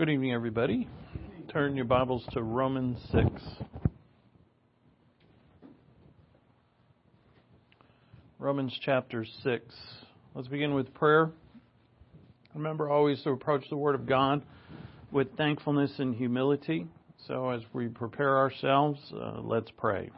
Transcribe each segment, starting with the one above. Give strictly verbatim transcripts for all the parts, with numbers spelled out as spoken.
Good evening, everybody. Turn your Bibles to Romans six. Romans chapter six. Let's begin with prayer. Remember always to approach the Word of God with thankfulness and humility. So as we prepare ourselves, uh, let's pray.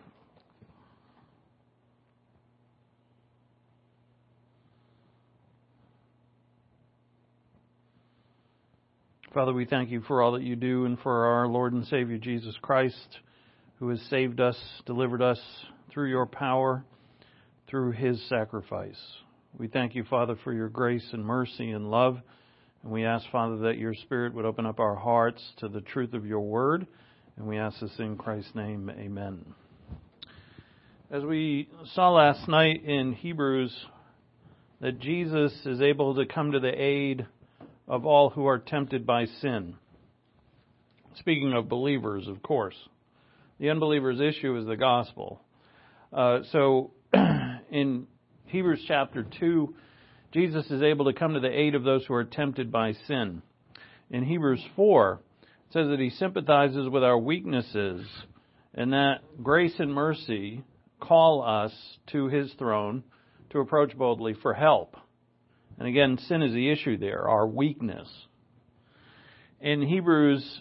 Father, we thank you for all that you do and for our Lord and Savior Jesus Christ, who has saved us, delivered us through your power, through his sacrifice. We thank you, Father, for your grace and mercy and love. And we ask, Father, that your Spirit would open up our hearts to the truth of your word. And we ask this in Christ's name, amen. As we saw last night in Hebrews, that Jesus is able to come to the aid of all who are tempted by sin. Speaking of believers, of course. The unbeliever's issue is the gospel. Uh, so in Hebrews chapter two, Jesus is able to come to the aid of those who are tempted by sin. In Hebrews four, it says that he sympathizes with our weaknesses and that grace and mercy call us to his throne to approach boldly for help. And again, sin is the issue there, our weakness. In Hebrews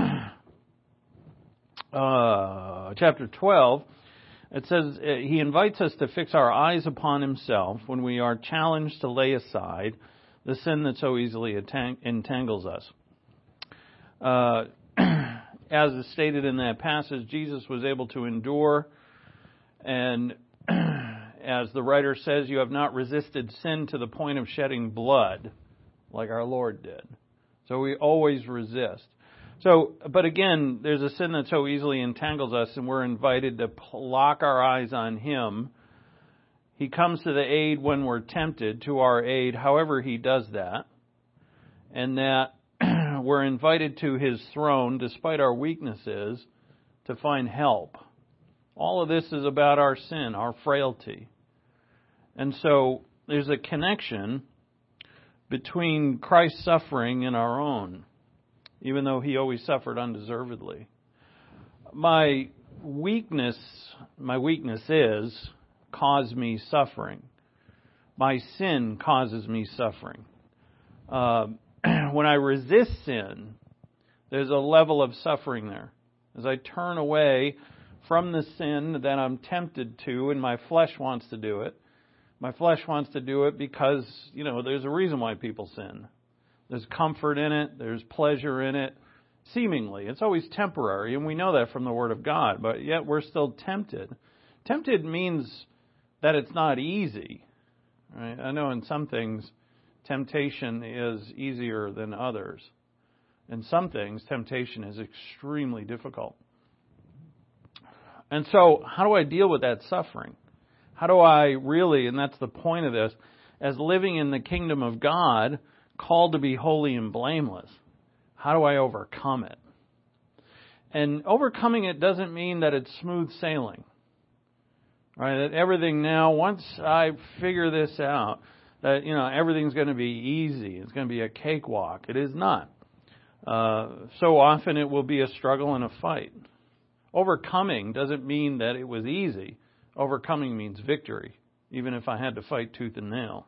uh, chapter twelve, it says uh, he invites us to fix our eyes upon himself when we are challenged to lay aside the sin that so easily entang- entangles us. Uh, as is stated in that passage, Jesus was able to endure, and as the writer says, you have not resisted sin to the point of shedding blood, like our Lord did. So we always resist. So, but again, there's a sin that so easily entangles us, and we're invited to lock our eyes on him. He comes to the aid when we're tempted, to our aid, however he does that. And that we're invited to his throne, despite our weaknesses, to find help. All of this is about our sin, our frailty. And so there's a connection between Christ's suffering and our own, even though he always suffered undeservedly. My weakness, my weakness is, cause me suffering. My sin causes me suffering. Uh, when I resist sin, there's a level of suffering there. As I turn away from the sin that I'm tempted to, and my flesh wants to do it. My flesh wants to do it because, you know, there's a reason why people sin. There's comfort in it. There's pleasure in it. Seemingly. It's always temporary, and we know that from the Word of God, but yet we're still tempted. Tempted means that it's not easy. Right? I know in some things, temptation is easier than others. In some things, temptation is extremely difficult. And so, how do I deal with that suffering? How do I really, and that's the point of this, as living in the kingdom of God, called to be holy and blameless, how do I overcome it? And overcoming it doesn't mean that it's smooth sailing. Right? That everything now, once I figure this out, that, you know, everything's going to be easy. It's going to be a cakewalk. It is not. Uh, so often it will be a struggle and a fight. Overcoming doesn't mean that it was easy. Overcoming means victory, even if I had to fight tooth and nail.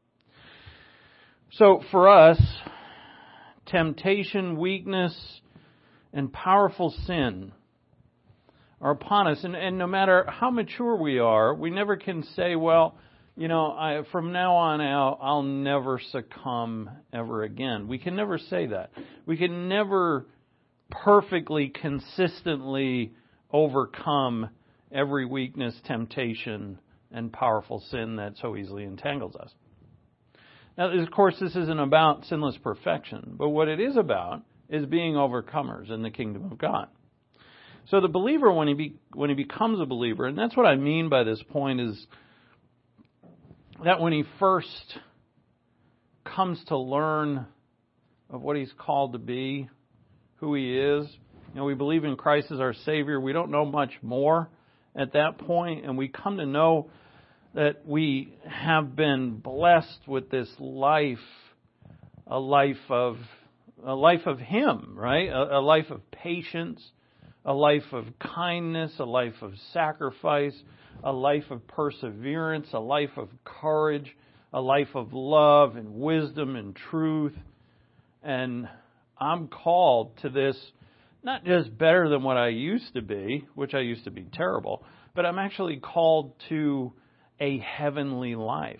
So for us, temptation, weakness, and powerful sin are upon us. And, and no matter how mature we are, we never can say, well, you know, I, from now on out, I'll never succumb ever again. We can never say that. We can never perfectly, consistently overcome every weakness, temptation, and powerful sin that so easily entangles us. Now, of course, this isn't about sinless perfection, but what it is about is being overcomers in the kingdom of God. So the believer, when he be, when he becomes a believer, and that's what I mean by this point, is that when he first comes to learn of what he's called to be, who he is, you know, we believe in Christ as our Savior. We don't know much more at that point, and we come to know that we have been blessed with this life, a life of a life of Him, right? A, a life of patience, a life of kindness, a life of sacrifice, a life of perseverance, a life of courage, a life of love and wisdom and truth. And I'm called to this, not just better than what I used to be, which I used to be terrible, but I'm actually called to a heavenly life.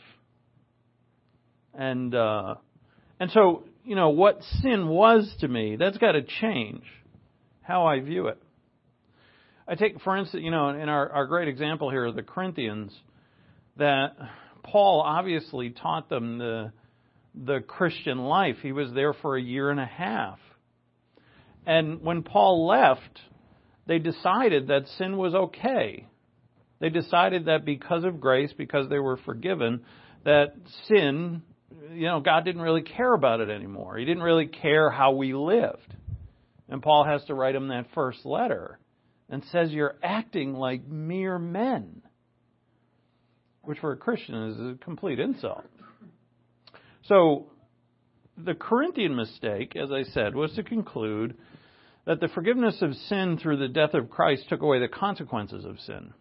And uh, and so, you know, what sin was to me, that's got to change how I view it. I take, for instance, you know, in our, our great example here of the Corinthians, that Paul obviously taught them the the Christian life. He was there for a year and a half. And when Paul left, they decided that sin was okay. They decided that because of grace, because they were forgiven, that sin, you know, God didn't really care about it anymore. He didn't really care how we lived. And Paul has to write them that first letter and says, you're acting like mere men, which for a Christian is a complete insult. So the Corinthian mistake, as I said, was to conclude that the forgiveness of sin through the death of Christ took away the consequences of sin.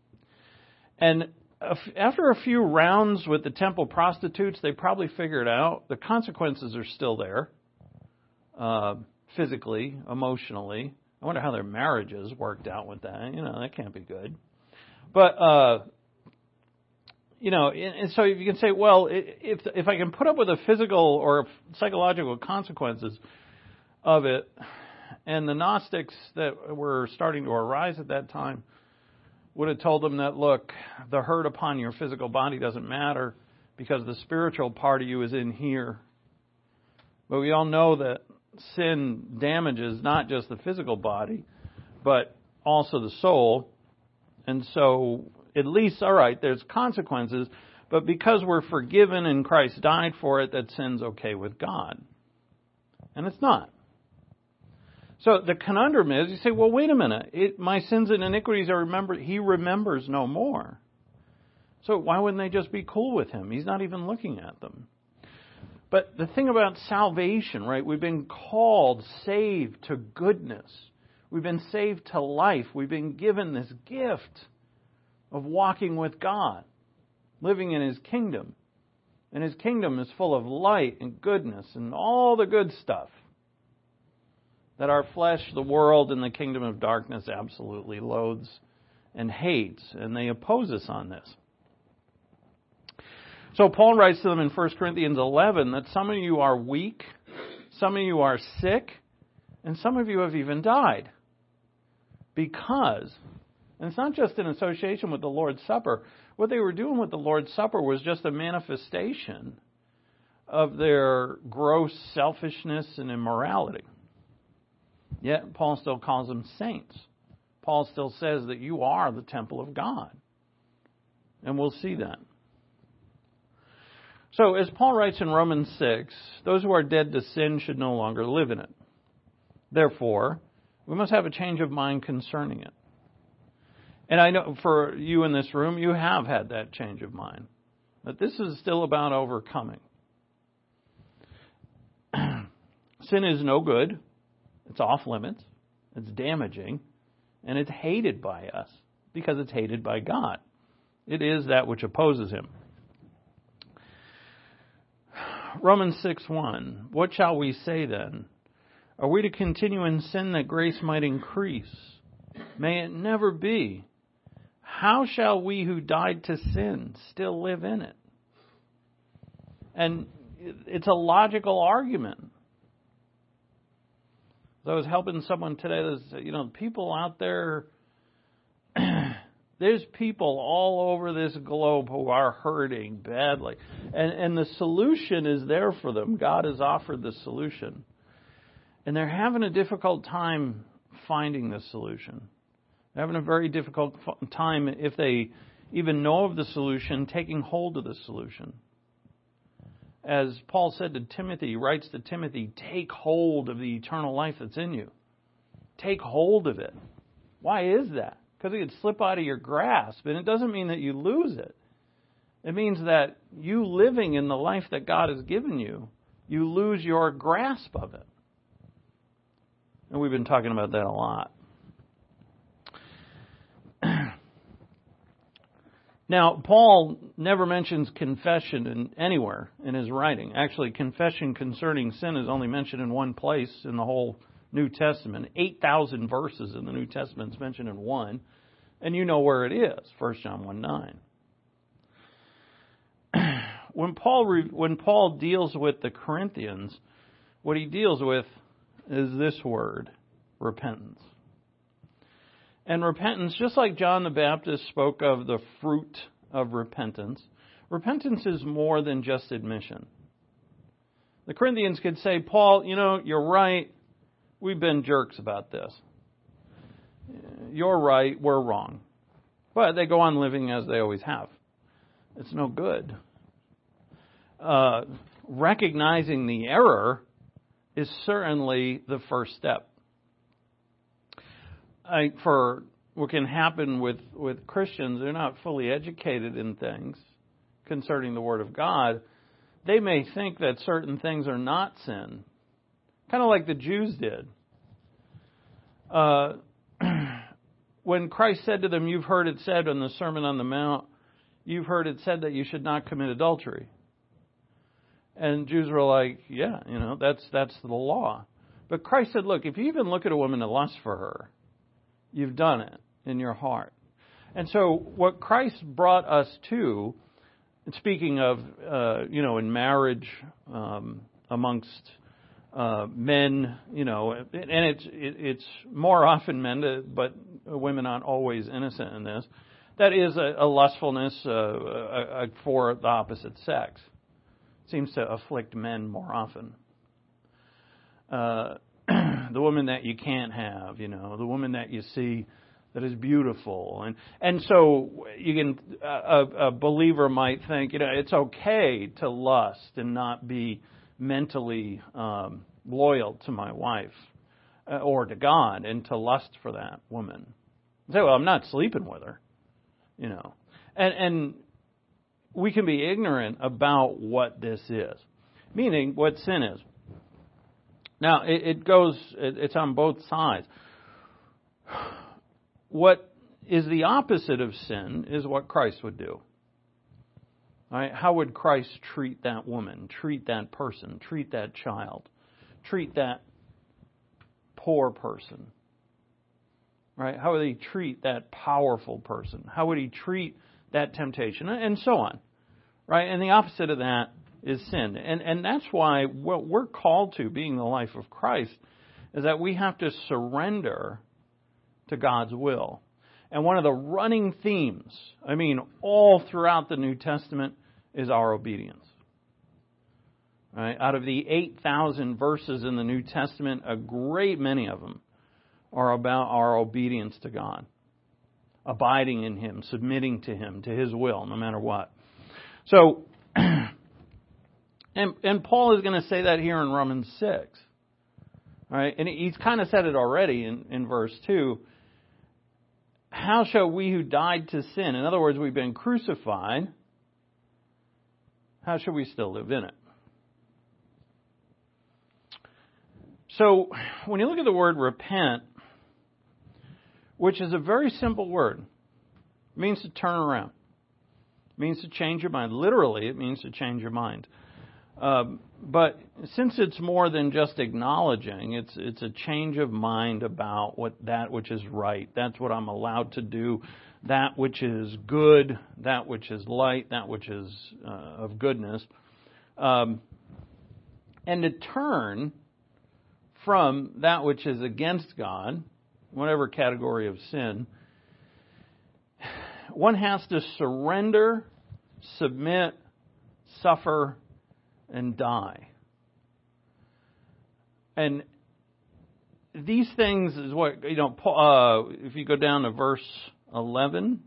And after a few rounds with the temple prostitutes, they probably figured out the consequences are still there, uh, physically, emotionally. I wonder how their marriages worked out with that. You know, that can't be good. But, uh, you know, and so you can say, well, if if I can put up with the physical or psychological consequences of it, and the Gnostics that were starting to arise at that time would have told them that, look, the hurt upon your physical body doesn't matter because the spiritual part of you is in here. But we all know that sin damages not just the physical body, but also the soul. And so, at least, all right, there's consequences, but because we're forgiven and Christ died for it, that sin's okay with God. And it's not. So the conundrum is, you say, well, wait a minute. It, my sins and iniquities are remembered. He remembers no more. So why wouldn't they just be cool with him? He's not even looking at them. But the thing about salvation, right? We've been called, saved to goodness. We've been saved to life. We've been given this gift of walking with God, living in His kingdom. And His kingdom is full of light and goodness and all the good stuff that our flesh, the world, and the kingdom of darkness absolutely loathes and hates, and they oppose us on this. So Paul writes to them in First Corinthians eleven that some of you are weak, some of you are sick, and some of you have even died. Because, and it's not just in association with the Lord's Supper, what they were doing with the Lord's Supper was just a manifestation of their gross selfishness and immorality. Yet Paul still calls them saints. Paul still says that you are the temple of God. And we'll see that. So, as Paul writes in Romans six, those who are dead to sin should no longer live in it. Therefore, we must have a change of mind concerning it. And I know for you in this room, you have had that change of mind. But this is still about overcoming. Sin is no good. It's off limits. It's damaging. And it's hated by us because it's hated by God. It is that which opposes Him. Romans six one. What shall we say then? Are we to continue in sin that grace might increase? May it never be. How shall we who died to sin still live in it? And it's a logical argument. So I was helping someone today. There's, you know, people out there, there's people all over this globe who are hurting badly. And, and the solution is there for them. God has offered the solution. And they're having a difficult time finding the solution. They're having a very difficult time, if they even know of the solution, taking hold of the solution. As Paul said to Timothy, he writes to Timothy, take hold of the eternal life that's in you. Take hold of it. Why is that? Because it could slip out of your grasp. And it doesn't mean that you lose it. It means that you living in the life that God has given you, you lose your grasp of it. And we've been talking about that a lot. Now, Paul never mentions confession in, anywhere in his writing. Actually, confession concerning sin is only mentioned in one place in the whole New Testament. eight thousand verses in the New Testament is mentioned in one. And you know where it is, First John one nine. When Paul, re, when Paul deals with the Corinthians, what he deals with is this word, repentance. And repentance, just like John the Baptist spoke of the fruit of repentance, repentance is more than just admission. The Corinthians could say, Paul, you know, you're right. We've been jerks about this. You're right. We're wrong. But they go on living as they always have. It's no good. Uh, recognizing the error is certainly the first step. I, for what can happen with, with Christians, they're not fully educated in things concerning the Word of God. They may think that certain things are not sin, kind of like the Jews did. Uh, when Christ said to them, you've heard it said in the Sermon on the Mount, you've heard it said that you should not commit adultery. And Jews were like, yeah, you know, that's that's the law. But Christ said, look, if you even look at a woman and lust for her, you've done it in your heart. And so what Christ brought us to, speaking of, uh, you know, in marriage um, amongst uh, men, you know, and it's it, it's more often men, but women aren't always innocent in this. That is a, a lustfulness uh, a, a, for the opposite sex. Seems to afflict men more often. Uh, the woman that you can't have, you know, the woman that you see that is beautiful. And and so you can a, a believer might think, you know, it's okay to lust and not be mentally um, loyal to my wife uh, or to God and to lust for that woman. You say, well, I'm not sleeping with her, you know. And and we can be ignorant about what this is, meaning what sin is. Now, it, it goes, it, it's on both sides. What is the opposite of sin is what Christ would do. All right? How would Christ treat that woman, treat that person, treat that child, treat that poor person? Right? How would he treat that powerful person? How would he treat that temptation? And so on. Right? And the opposite of that is sin. And and that's why what we're called to, being the life of Christ, is that we have to surrender to God's will. And one of the running themes, I mean, all throughout the New Testament, is our obedience. Right? Out of the eight thousand verses in the New Testament, a great many of them are about our obedience to God. Abiding in Him, submitting to Him, to His will, no matter what. So, And, and Paul is going to say that here in Romans six. All right? And he's kind of said it already in, in verse two. How shall we who died to sin, in other words, we've been crucified, how shall we still live in it? So, when you look at the word repent, which is a very simple word, it means to turn around. It means to change your mind. Literally, it means to change your mind. Um, but since it's more than just acknowledging, it's it's a change of mind about what that which is right. That's what I'm allowed to do. That which is good, that which is light, that which is uh, of goodness. Um, and to turn from that which is against God, whatever category of sin, one has to surrender, submit, suffer, and die. And these things is what, you know, uh, if you go down to verse eleven,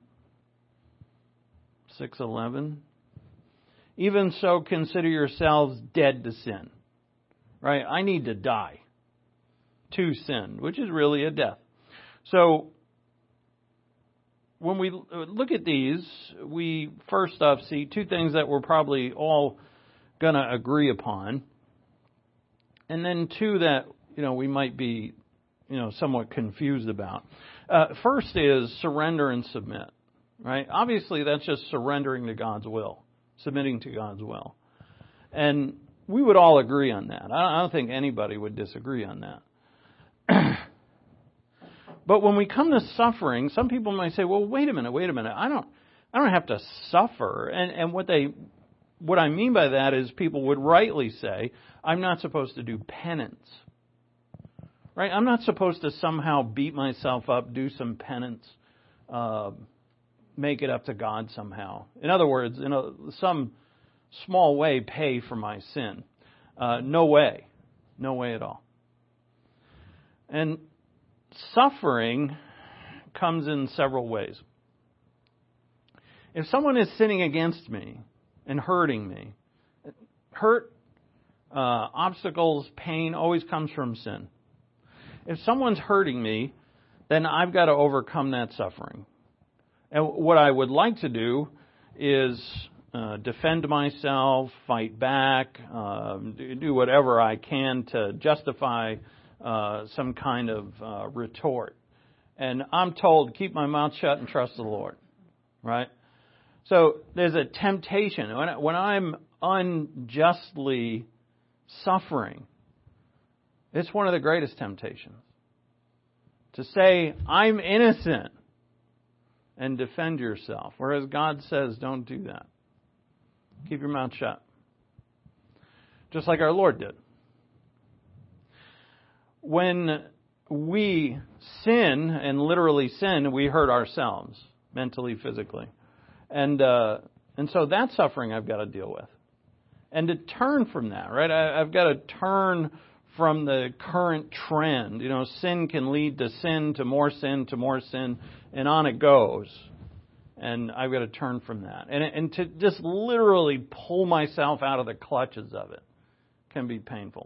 six eleven, even so consider yourselves dead to sin. Right? I need to die to sin, which is really a death. So, when we look at these, we first off see two things that we're probably all going to agree upon, and then two that, you know, we might be you know, somewhat confused about. Uh, first is surrender and submit, right? Obviously, that's just surrendering to God's will, submitting to God's will. And we would all agree on that. I don't think anybody would disagree on that. But when we come to suffering, some people might say, well, wait a minute, wait a minute. I don't I don't have to suffer. And and what they what I mean by that is people would rightly say, I'm not supposed to do penance. Right? I'm not supposed to somehow beat myself up, do some penance, uh, make it up to God somehow. In other words, in a, some small way, pay for my sin. Uh, no way. No way at all. And suffering comes in several ways. If someone is sinning against me and hurting me, hurt, uh, obstacles, pain always comes from sin. If someone's hurting me, then I've got to overcome that suffering. And what I would like to do is uh, defend myself, fight back, uh, do whatever I can to justify uh, some kind of uh, retort. And I'm told, keep my mouth shut and trust the Lord. Right? So there's a temptation. When, when I'm unjustly suffering, it's one of the greatest temptations. To say, I'm innocent, and defend yourself. Whereas God says, don't do that. Keep your mouth shut. Just like our Lord did. When we sin, and literally sin, we hurt ourselves, mentally, physically. And uh, and so that suffering I've got to deal with. And to turn from that, right? I, I've got to turn from the current trend. You know, sin can lead to sin, to more sin, to more sin, and on it goes. And I've got to turn from that. And, and to just literally pull myself out of the clutches of it can be painful.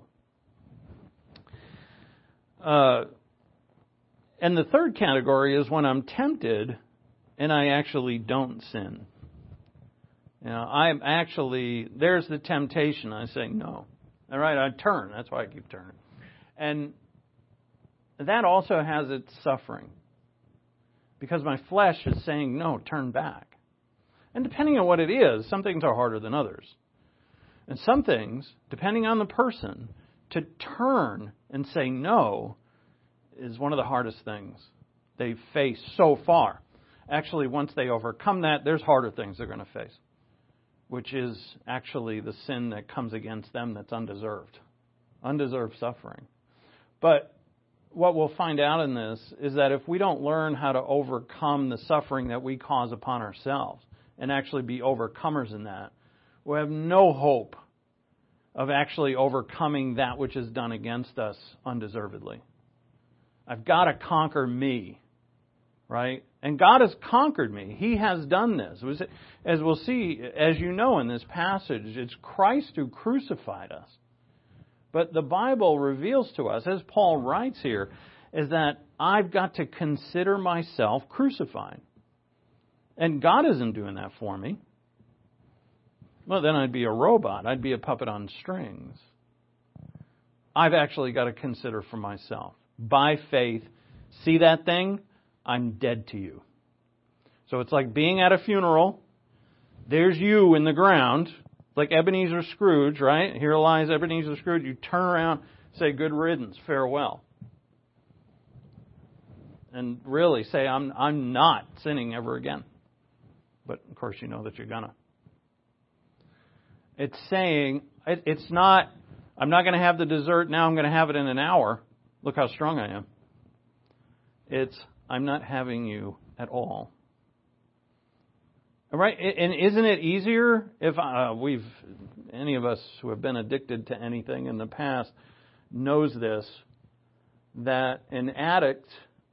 Uh, and the third category is when I'm tempted and I actually don't sin. You know, I'm actually, there's the temptation. I say no. All right, I turn. That's why I keep turning. And that also has its suffering. Because my flesh is saying, no, turn back. And depending on what it is, some things are harder than others. And some things, depending on the person, to turn and say no is one of the hardest things they face so far. Actually, once they overcome that, there's harder things they're going to face, which is actually the sin that comes against them that's undeserved. Undeserved suffering. But what we'll find out in this is that if we don't learn how to overcome the suffering that we cause upon ourselves and actually be overcomers in that, we have no hope of actually overcoming that which is done against us undeservedly. I've got to conquer me, right? And God has conquered me. He has done this. As we'll see, as you know in this passage, it's Christ who crucified us. But the Bible reveals to us, as Paul writes here, is that I've got to consider myself crucified. And God isn't doing that for me. Well, then I'd be a robot. I'd be a puppet on strings. I've actually got to consider for myself. By faith, see that thing? I'm dead to you. So it's like being at a funeral. There's you in the ground. Like Ebenezer Scrooge, right? Here lies Ebenezer Scrooge. You turn around, say, good riddance, farewell. And really say, I'm I'm not sinning ever again. But, of course, you know that you're gonna. It's saying, it, it's not, I'm not going to have the dessert now, I'm going to have it in an hour. Look how strong I am. It's, I'm not having you at all. All right, and isn't it easier if uh, we've, any of us who have been addicted to anything in the past knows this, that an addict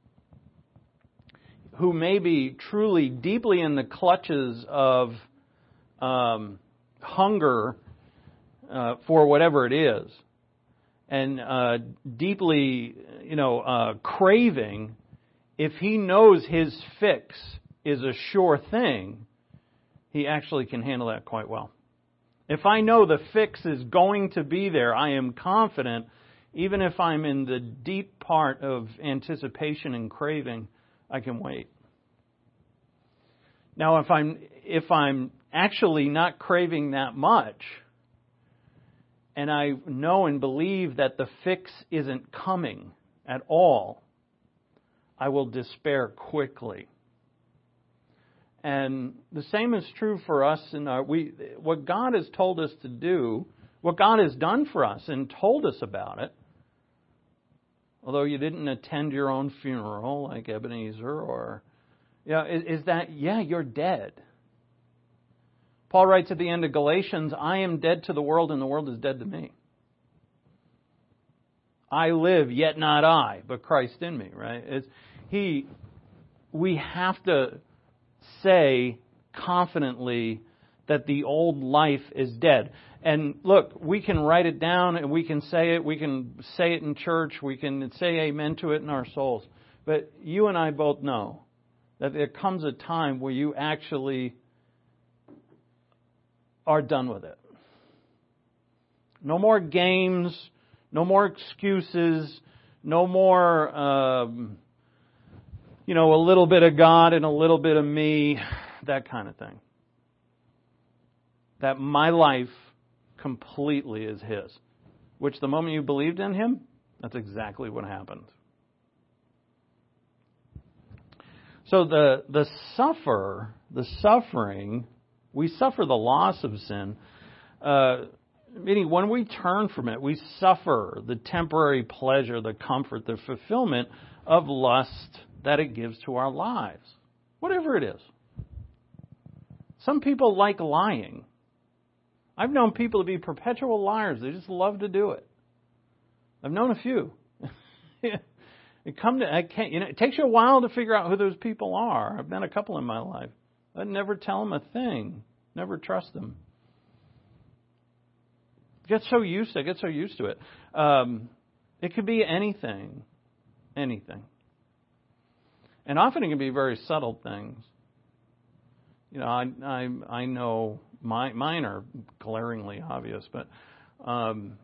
who may be truly deeply in the clutches of um, hunger uh, for whatever it is, and uh, deeply, you know, uh, craving, if he knows his fix is a sure thing, he actually can handle that quite well. If I know the fix is going to be there, I am confident Even if I'm in the deep part of anticipation and craving, I can wait. Now, if I'm if I'm actually not craving that much, and I know and believe that the fix isn't coming at all, I will despair quickly. And the same is true for us in our we what God has told us to do, what God has done for us and told us about it. Although you didn't attend your own funeral like Ebenezer, or yeah, is, is that yeah, you're dead. Paul writes at the end of Galatians, I am dead to the world and the world is dead to me. I live, yet not I, but Christ in me, right? It's, he, we have to say confidently that the old life is dead. And look, we can write it down and we can say it, we can say it in church, we can say amen to it in our souls. But you and I both know that there comes a time where you actually are done with it. No more games, no more excuses, no more, um, you know, a little bit of God and a little bit of me, that kind of thing. That my life completely is His. Which the moment you believed in Him, that's exactly what happened. So the the suffer, the suffering, we suffer the loss of sin. Uh, meaning when we turn from it, we suffer the temporary pleasure, the comfort, the fulfillment of lust that it gives to our lives. Whatever it is. Some people like lying. I've known people to be perpetual liars. They just love to do it. I've known a few. It come to I can't. You know, it takes you a while to figure out who those people are. I've met a couple in my life. I'd never tell them a thing. Never trust them. Get so used to. I get so used to it. Um, it could be anything, anything, and often it can be very subtle things. You know, I I I know my mine are glaringly obvious, but. Um,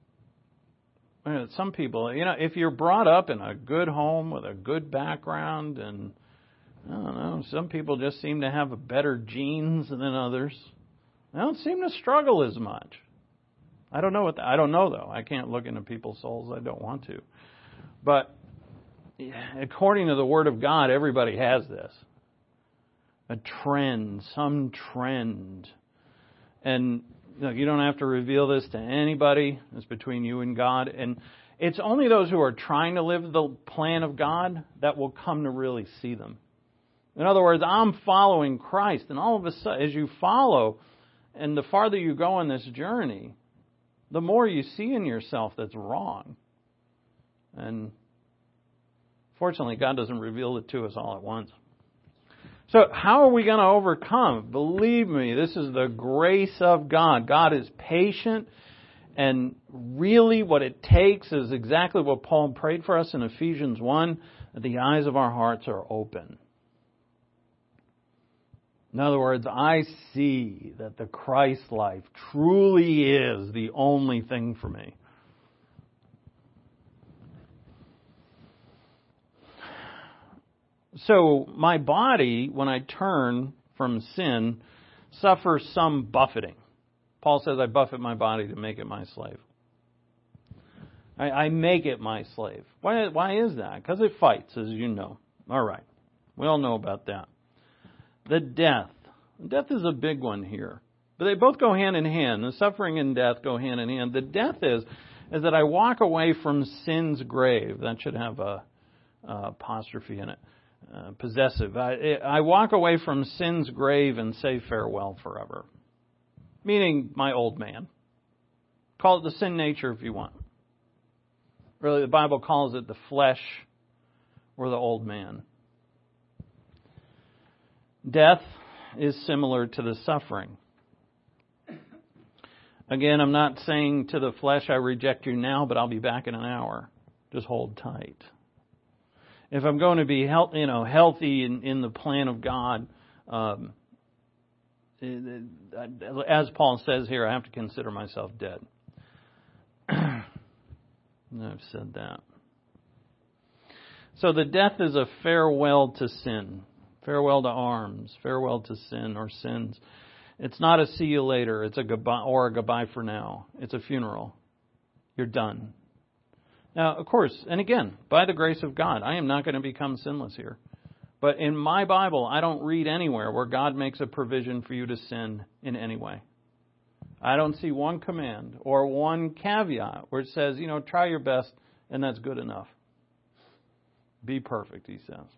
Some people, you know, if you're brought up in a good home with a good background, and I don't know, some people just seem to have better genes than others. They don't seem to struggle as much. I don't know what the, I don't know though. I can't look into people's souls. I don't want to. But according to the Word of God, everybody has this. A trend, some trend, and. Look, you don't have to reveal this to anybody. It's between you and God. And it's only those who are trying to live the plan of God that will come to really see them. In other words, I'm following Christ. And all of a sudden, as you follow, and the farther you go on this journey, the more you see in yourself that's wrong. And fortunately, God doesn't reveal it to us all at once. So how are we going to overcome? Believe me, this is the grace of God. God is patient, and really what it takes is exactly what Paul prayed for us in Ephesians one, that the eyes of our hearts are open. In other words, I see that the Christ life truly is the only thing for me. So my body, when I turn from sin, suffers some buffeting. Paul says I buffet my body to make it my slave. I, I make it my slave. Why, why is that? Because it fights, as you know. All right. We all know about that. The death. Death is a big one here. But they both go hand in hand. The suffering and death go hand in hand. The death is, is that I walk away from sin's grave. That should have a, a apostrophe in it. Uh, possessive. I, I walk away from sin's grave and say farewell forever. Meaning my old man. Call it the sin nature if you want. Really, the Bible calls it the flesh or the old man. Death is similar to the suffering. Again, I'm not saying to the flesh, I reject you now, but I'll be back in an hour. Just hold tight. If I'm going to be health, you know, healthy in, in the plan of God, um, as Paul says here, I have to consider myself dead. I've said that. So the death is a farewell to sin. Farewell to arms. Farewell to sin or sins. It's not a see you later. It's a goodbye or a goodbye for now. It's a funeral. You're done. Now, of course, and again, by the grace of God, I am not going to become sinless here. But in my Bible, I don't read anywhere where God makes a provision for you to sin in any way. I don't see one command or one caveat where it says, you know, try your best and that's good enough. Be perfect, he says.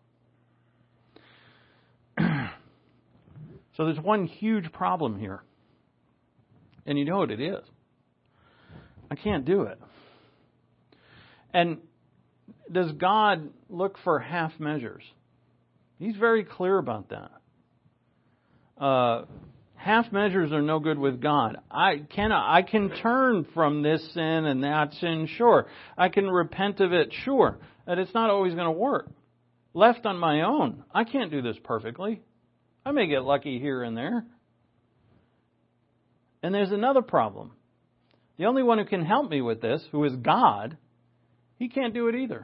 So there's one huge problem here. And you know what it is. I can't do it. And does God look for half measures? He's very clear about that. Uh, half measures are no good with God. I can I can turn from this sin and that sin, sure. I can repent of it, sure. But it's not always going to work. Left on my own, I can't do this perfectly. I may get lucky here and there. And there's another problem. The only one who can help me with this, who is God, he can't do it either.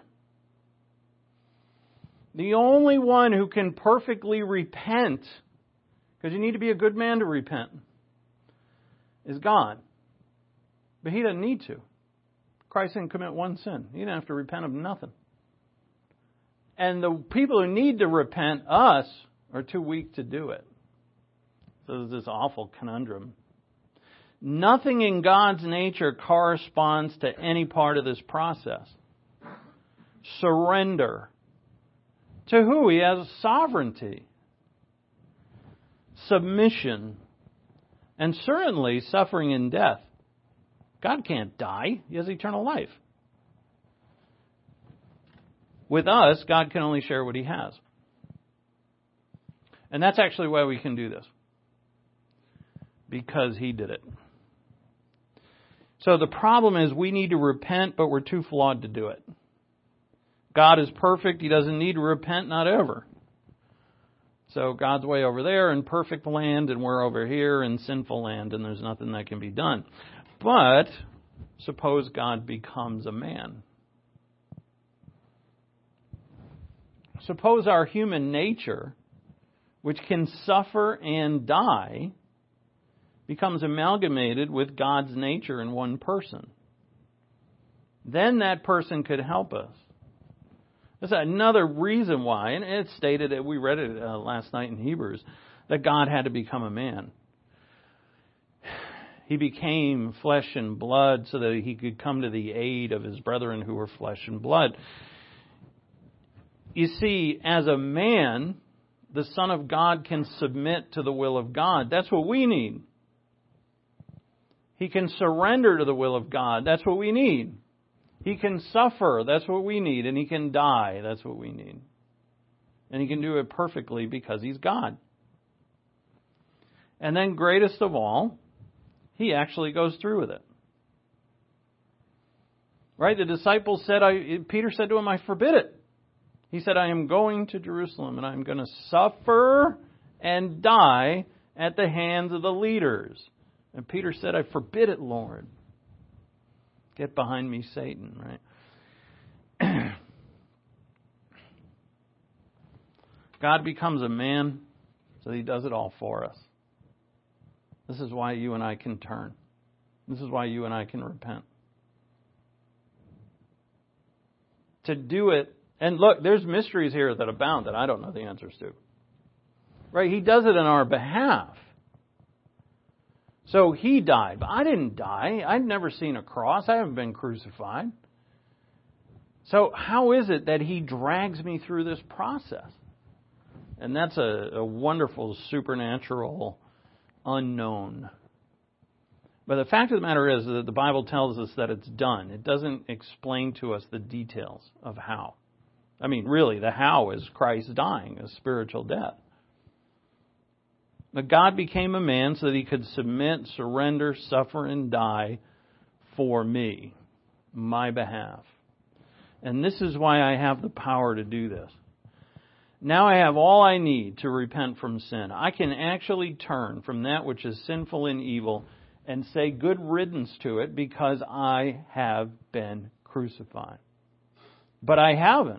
The only one who can perfectly repent, because you need to be a good man to repent, is God. But he doesn't need to. Christ didn't commit one sin. He didn't have to repent of nothing. And the people who need to repent, us, are too weak to do it. So there's this awful conundrum. Nothing in God's nature corresponds to any part of this process. Surrender. To who? He has sovereignty. Submission. And certainly suffering and death. God can't die. He has eternal life. With us, God can only share what He has. And that's actually why we can do this. Because He did it. So the problem is we need to repent, but we're too flawed to do it. God is perfect. He doesn't need to repent, not ever. So God's way over there in perfect land, and we're over here in sinful land, and there's nothing that can be done. But suppose God becomes a man. Suppose our human nature, which can suffer and die, becomes amalgamated with God's nature in one person. Then that person could help us. That's another reason why, and it's stated that we read it uh, last night in Hebrews, that God had to become a man. He became flesh and blood so that He could come to the aid of His brethren who were flesh and blood. You see, as a man, the Son of God can submit to the will of God. That's what we need. He can surrender to the will of God. That's what we need. He can suffer. That's what we need. And He can die. That's what we need. And He can do it perfectly because He's God. And then greatest of all, He actually goes through with it. Right? The disciples said, I, Peter said to him, I forbid it. He said, I am going to Jerusalem and I'm going to suffer and die at the hands of the leaders. And Peter said, I forbid it, Lord. Get behind me, Satan, right? God becomes a man so He does it all for us. This is why you and I can turn. This is why you and I can repent. To do it, and look, there's mysteries here that abound that I don't know the answers to. Right? He does it on our behalf. So He died, but I didn't die. I've never seen a cross. I haven't been crucified. So how is it that He drags me through this process? And that's a, a wonderful supernatural unknown. But the fact of the matter is that the Bible tells us that it's done. It doesn't explain to us the details of how. I mean, really, the how is Christ dying, a spiritual death. But God became a man so that He could submit, surrender, suffer, and die for me, my behalf. And this is why I have the power to do this. Now I have all I need to repent from sin. I can actually turn from that which is sinful and evil and say good riddance to it because I have been crucified. But I haven't.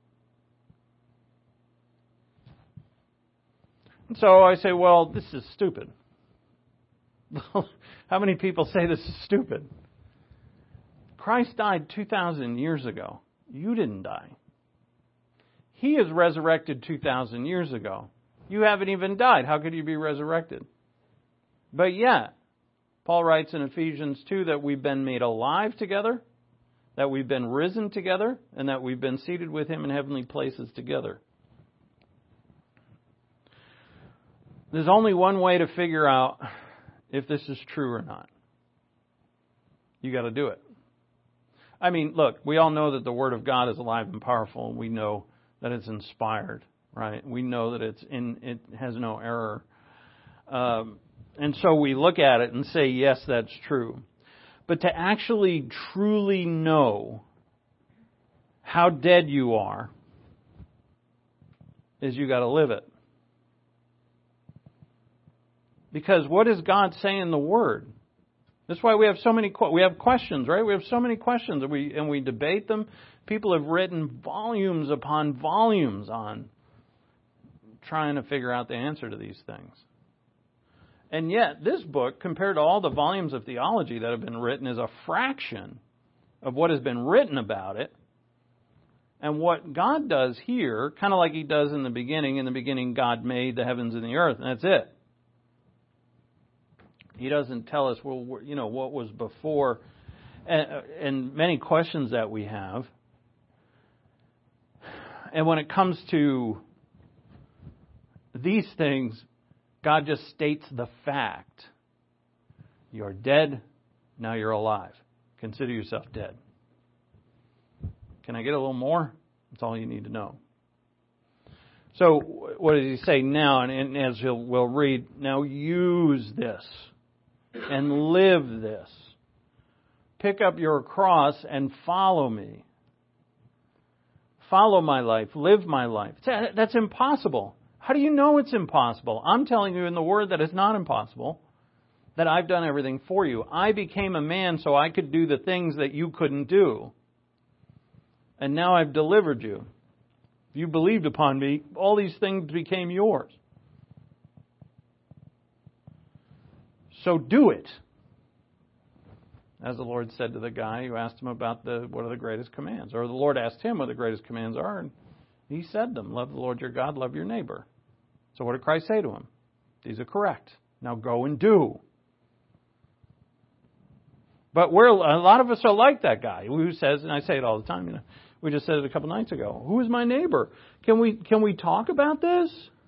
And so I say, well, this is stupid. How many people say this is stupid? Christ died two thousand years ago. You didn't die. He is resurrected two thousand years ago. You haven't even died. How could you be resurrected? But yet, Paul writes in Ephesians two that we've been made alive together, that we've been risen together, and that we've been seated with Him in heavenly places together. There's only one way to figure out if this is true or not. You got to do it. I mean, look, we all know that the Word of God is alive and powerful, and we know that it's inspired, right? We know that it's in, it has no error. Um, and so we look at it and say, yes, that's true. But to actually truly know how dead you are is you got to live it. Because what does God say in the Word? That's why we have so many we have questions, right? We have so many questions, and we and we debate them. People have written volumes upon volumes on trying to figure out the answer to these things. And yet, this book, compared to all the volumes of theology that have been written, is a fraction of what has been written about it. And what God does here, kind of like He does in the beginning, in the beginning God made the heavens and the earth, and that's it. He doesn't tell us, well, you know, what was before, and, and many questions that we have. And when it comes to these things, God just states the fact. You're dead, now you're alive. Consider yourself dead. Can I get a little more? That's all you need to know. So, what does he say now? And, and as we'll read, now use this. And live this. Pick up your cross and follow me. Follow my life. Live my life. That's impossible. How do you know it's impossible? I'm telling you in the Word that it's not impossible. That I've done everything for you. I became a man so I could do the things that you couldn't do. And now I've delivered you. If you believed upon me, all these things became yours. So do it. As the Lord said to the guy who asked him about the what are the greatest commands. Or the Lord asked him what the greatest commands are. And he said them. Love the Lord your God, love your neighbor. So what did Christ say to him? These are correct. Now go and do. But we're a lot of us are like that guy who says, and I say it all the time, you know, we just said it a couple nights ago. Who is my neighbor? Can we can we talk about this?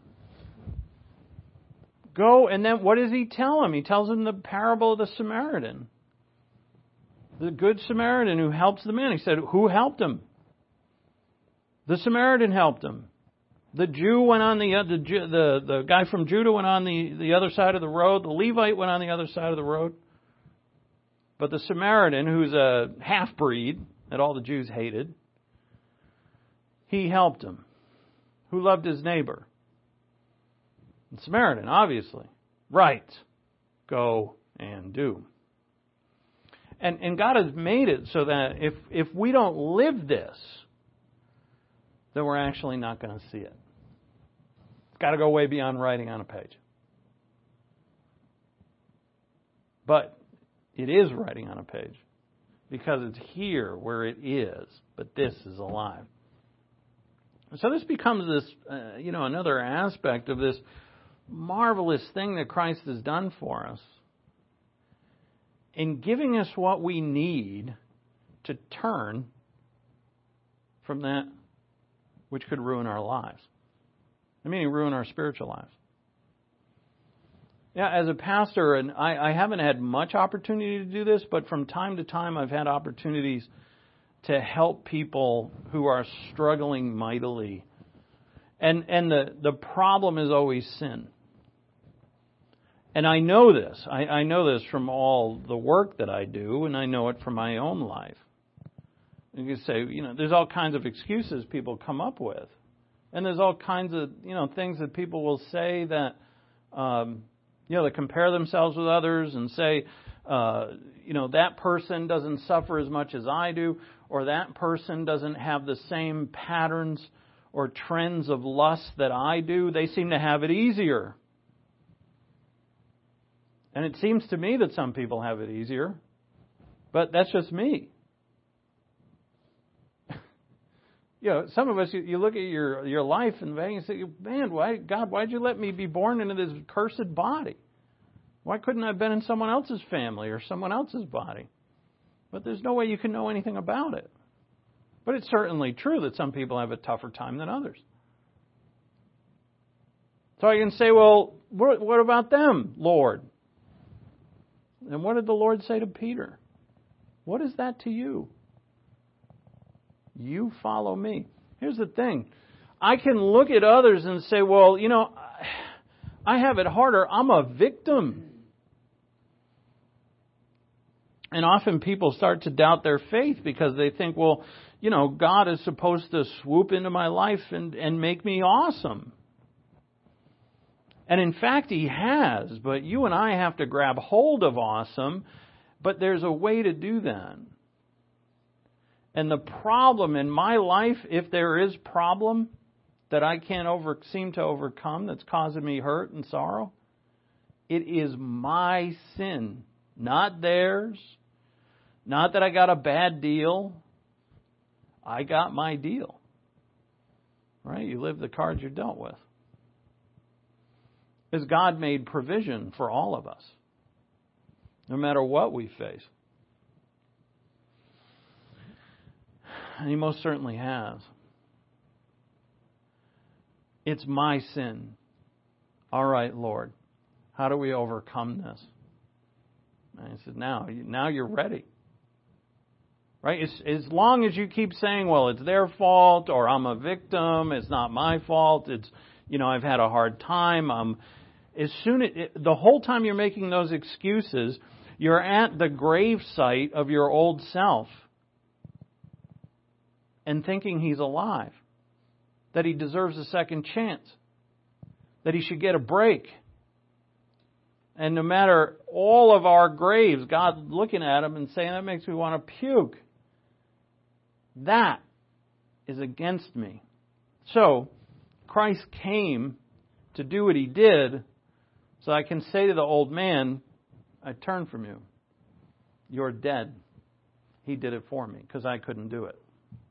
Go, and then what does he tell him? He tells him the parable of the Samaritan. The good Samaritan who helps the man. He said, who helped him? The Samaritan helped him. The Jew went on the, the, the, the guy from Judah went on the, the other side of the road. The Levite went on the other side of the road. But the Samaritan, who's a half-breed that all the Jews hated, he helped him. Who loved his neighbor? The Samaritan, obviously. Right. Go and do. And and God has made it so that if, if we don't live this, then we're actually not going to see it. It's got to go way beyond writing on a page. But it is writing on a page because it's here where it is, but this is alive. So this becomes this, uh, you know, another aspect of this marvelous thing that Christ has done for us in giving us what we need to turn from that which could ruin our lives. I mean, ruin our spiritual lives. Yeah, as a pastor, and I, I haven't had much opportunity to do this, but from time to time I've had opportunities to help people who are struggling mightily. And and the, the problem is always sin. And I know this. I, I know this from all the work that I do, and I know it from my own life. You can say, you know, there's all kinds of excuses people come up with. And there's all kinds of, you know, things that people will say that, um, you know, that compare themselves with others and say, uh, you know, that person doesn't suffer as much as I do, or that person doesn't have the same patterns or trends of lust that I do. They seem to have it easier. And it seems to me that some people have it easier, but that's just me. You know, some of us, you, you look at your, your life and you say, man, why, God, why'd you let me be born into this cursed body? Why couldn't I have been in someone else's family or someone else's body? But there's no way you can know anything about it. But it's certainly true that some people have a tougher time than others. So I can say, well, what, what about them, Lord? And what did the Lord say to Peter? What is that to you? You follow me. Here's the thing. I can look at others and say, well, you know, I have it harder. I'm a victim. And often people start to doubt their faith because they think, well, you know, God is supposed to swoop into my life and, and make me awesome. And in fact, He has. But you and I have to grab hold of awesome. But there's a way to do that. And the problem in my life, if there is problem that I can't over, seem to overcome that's causing me hurt and sorrow, it is my sin, not theirs. Not that I got a bad deal. I got my deal. Right? You live the cards you're dealt with. Because God made provision for all of us, no matter what we face. And He most certainly has. It's my sin. All right, Lord, how do we overcome this? And He said, now, now you're ready. Right? As, as long as you keep saying, well, it's their fault, or I'm a victim, it's not my fault, it's, you know, I've had a hard time. Um, as soon as, it, the whole time you're making those excuses, you're at the grave site of your old self and thinking he's alive, that he deserves a second chance, that he should get a break. And no matter all of our graves, God looking at him and saying, that makes me want to puke. That is against me. So, Christ came to do what He did so I can say to the old man, I turn from you. You're dead. He did it for me because I couldn't do it.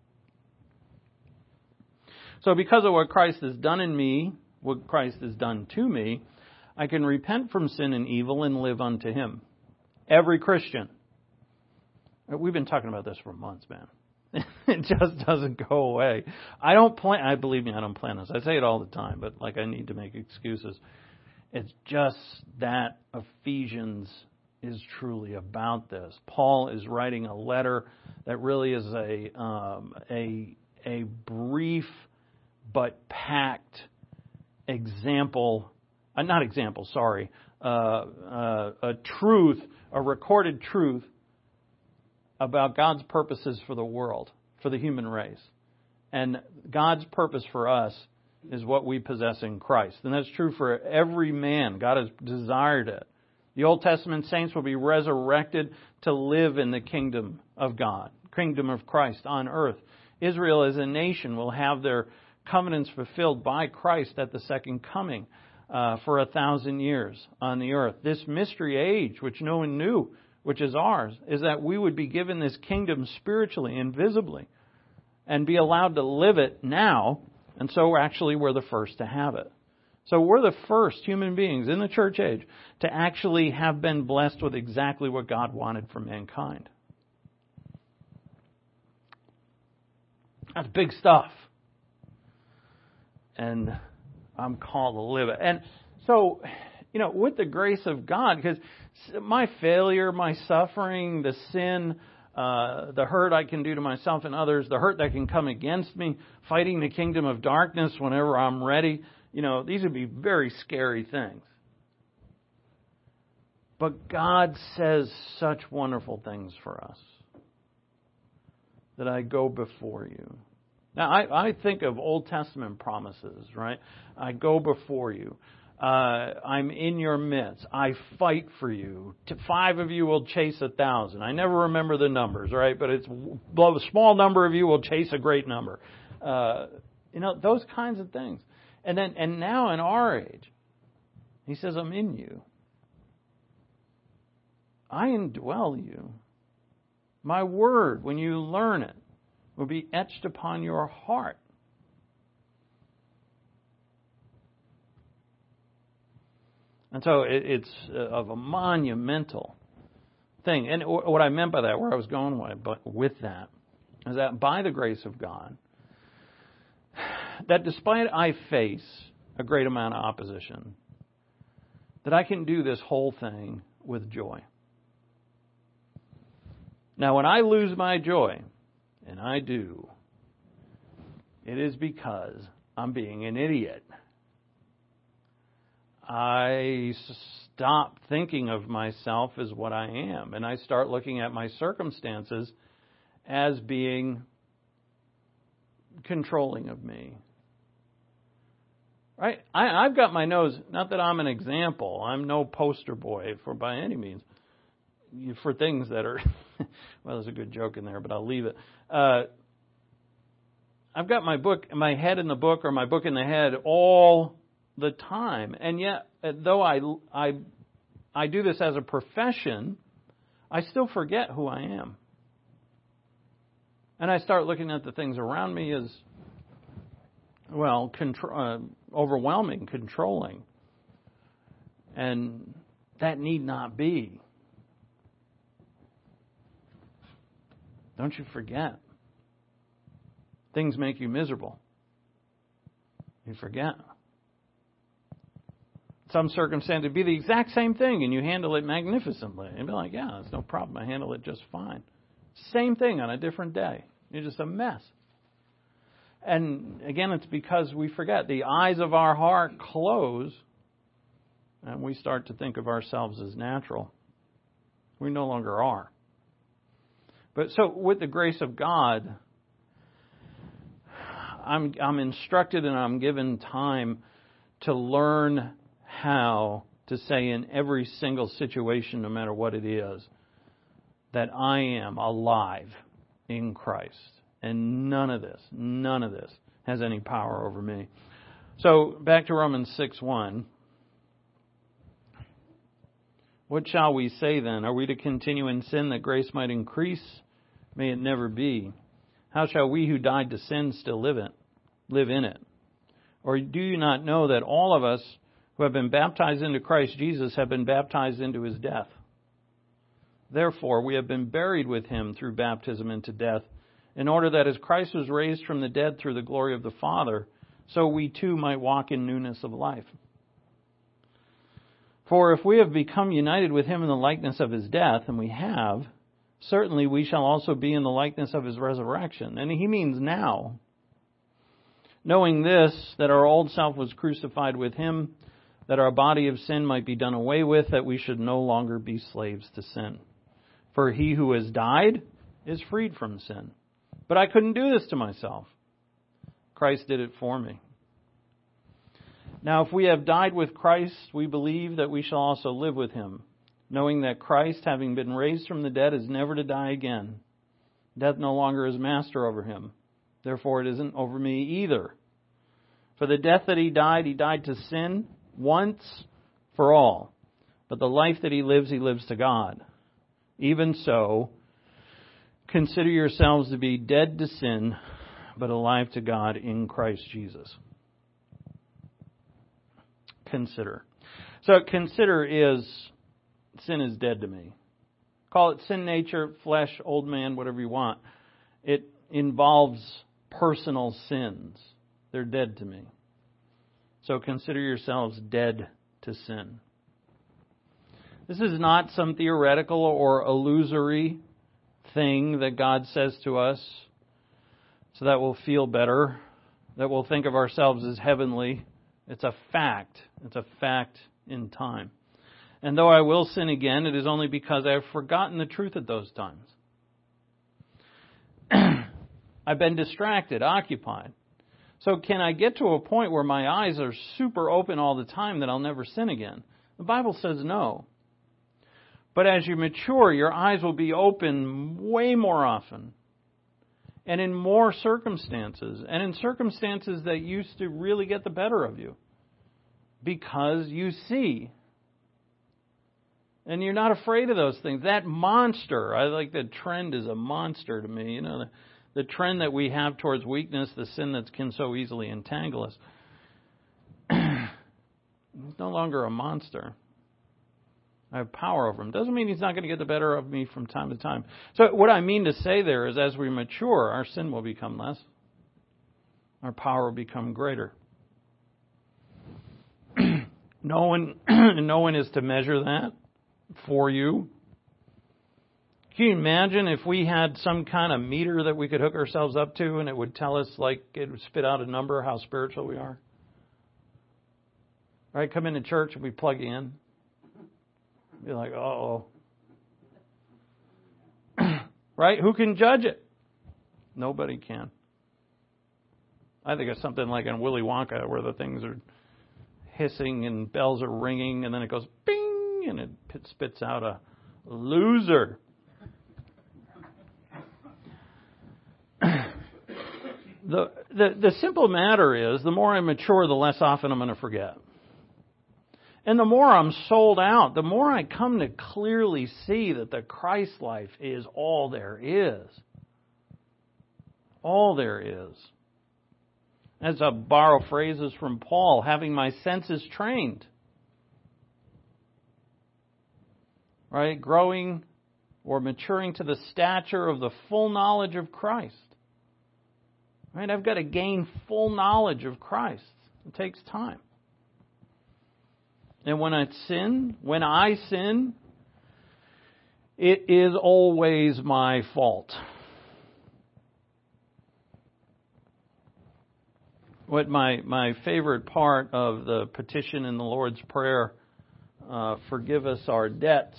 So because of what Christ has done in me, what Christ has done to me, I can repent from sin and evil and live unto Him. Every Christian. We've been talking about this for months, man. It just doesn't go away. I don't plan, I believe me, I don't plan this. I say it all the time, but like I need to make excuses. It's just that Ephesians is truly about this. Paul is writing a letter that really is a um, a a brief but packed example, uh, not example, sorry, uh, uh, a truth, a recorded truth about God's purposes for the world, for the human race. And God's purpose for us is what we possess in Christ. And that's true for every man. God has desired it. The Old Testament saints will be resurrected to live in the kingdom of God, kingdom of Christ on earth. Israel as a nation will have their covenants fulfilled by Christ at the second coming uh, for a thousand years on the earth. This mystery age, which no one knew, which is ours, is that we would be given this kingdom spiritually and visibly and be allowed to live it now. And so actually we're the first to have it. So we're the first human beings in the church age to actually have been blessed with exactly what God wanted for mankind. That's big stuff. And I'm called to live it. And so, you know, with the grace of God, because my failure, my suffering, the sin, uh, the hurt I can do to myself and others, the hurt that can come against me, fighting the kingdom of darkness whenever I'm ready, you know, these would be very scary things. But God says such wonderful things for us. That I go before you. Now, I, I think of Old Testament promises, right? I go before you. Uh, Uh, I'm in your midst. I fight for you. Five of you will chase a thousand. I never remember the numbers, right? But it's a small number of you will chase a great number. Uh, you know, those kinds of things. And then, and now in our age, he says, I'm in you. I indwell you. My word, when you learn it, will be etched upon your heart. And so it, it's of a monumental thing. And what I meant by that, where I was going with, with that, is that by the grace of God, that despite I face a great amount of opposition, that I can do this whole thing with joy. Now, when I lose my joy, and I do, it is because I'm being an idiot. I stop thinking of myself as what I am, and I start looking at my circumstances as being controlling of me. Right? I, I've got my nose, not that I'm an example, I'm no poster boy for by any means, for things that are, well, there's a good joke in there, but I'll leave it. Uh, I've got my book, my head in the book, or my book in the head all the time. And yet, though I, I, I do this as a profession, I still forget who I am. And I start looking at the things around me as, well, contro- uh, overwhelming, controlling. And that need not be. Don't you forget. Things make you miserable. You forget. Some circumstance would be the exact same thing, and you handle it magnificently. And be like, yeah, it's no problem. I handle it just fine. Same thing on a different day. You're just a mess. And again, it's because we forget. The eyes of our heart close, and we start to think of ourselves as natural. We no longer are. But so, with the grace of God, I'm, I'm instructed and I'm given time to learn how to say in every single situation, no matter what it is, that I am alive in Christ. And none of this, none of this has any power over me. So, back to Romans six one. What shall we say then? Are we to continue in sin that grace might increase? May it never be. How shall we who died to sin still live it, live in it? Or do you not know that all of us who have been baptized into Christ Jesus have been baptized into his death? Therefore, we have been buried with him through baptism into death, in order that as Christ was raised from the dead through the glory of the Father, so we too might walk in newness of life. For if we have become united with him in the likeness of his death, and we have, certainly we shall also be in the likeness of his resurrection. And he means now. Knowing this, that our old self was crucified with him, that our body of sin might be done away with, that we should no longer be slaves to sin. For he who has died is freed from sin. But I couldn't do this to myself. Christ did it for me. Now, if we have died with Christ, we believe that we shall also live with him, knowing that Christ, having been raised from the dead, is never to die again. Death no longer is master over him. Therefore, it isn't over me either. For the death that he died, he died to sin once for all. But the life that he lives, he lives to God. Even so, consider yourselves to be dead to sin, but alive to God in Christ Jesus. Consider. So consider is, sin is dead to me. Call it sin nature, flesh, old man, whatever you want. It involves personal sins. They're dead to me. So consider yourselves dead to sin. This is not some theoretical or illusory thing that God says to us so that we'll feel better, that we'll think of ourselves as heavenly. It's a fact. It's a fact in time. And though I will sin again, it is only because I have forgotten the truth at those times. I've been distracted, occupied. So can I get to a point where my eyes are super open all the time that I'll never sin again? The Bible says no. But as you mature, your eyes will be open way more often. And in more circumstances. And in circumstances that used to really get the better of you. Because you see. And you're not afraid of those things. That monster, I like the trend is a monster to me. You know, the, the trend that we have towards weakness, the sin that can so easily entangle us. He's no longer a monster. I have power over him. Doesn't mean he's not going to get the better of me from time to time. So what I mean to say there is as we mature, our sin will become less. Our power will become greater. No one, no one is to measure that for you. Can you imagine if we had some kind of meter that we could hook ourselves up to and it would tell us, like, it would spit out a number, how spiritual we are? Right? Come into church and we plug in. Be like, uh-oh. Right? Who can judge it? Nobody can. I think it's something like in Willy Wonka where the things are hissing and bells are ringing and then it goes bing and it spits out a loser. the, the, the simple matter is the more I mature, the less often I'm going to forget. And the more I'm sold out, the more I come to clearly see that the Christ life is all there is. All there is. As I borrow phrases from Paul, having my senses trained. Right? Growing or maturing to the stature of the full knowledge of Christ. Right? I've got to gain full knowledge of Christ. It takes time. And when I sin, when I sin, it is always my fault. What my, my favorite part of the petition in the Lord's Prayer, uh, forgive us our debts.